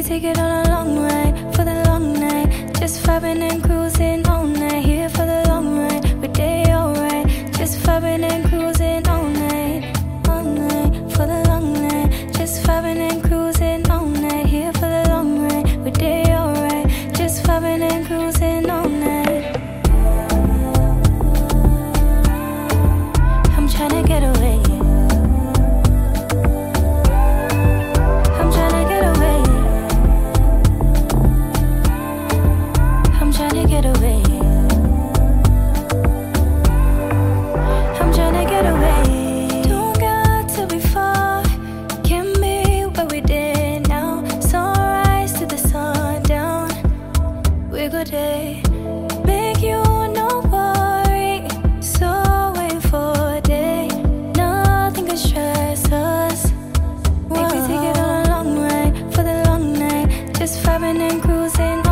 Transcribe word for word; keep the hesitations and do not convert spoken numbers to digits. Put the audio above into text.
take it on a long ride for the long night. Just vibing and cruising all night. Here for the long ride, we day alright. Just vibing and cruising all night, all night for the long night. Just vibing and cruising all night. Here for the long ride, we day alright. Just vibing and cruising all night. I'm tryna get away. I'm tryna get away. I'm tryna get away. I'm tryna get away. Don't got to be far. Can be where we did now. Sunrise to the sundown. We go day. Make you no worry. So wait for a day. Nothing can stress us. Make me take it on a long ride for the long night. Just vibing and cruising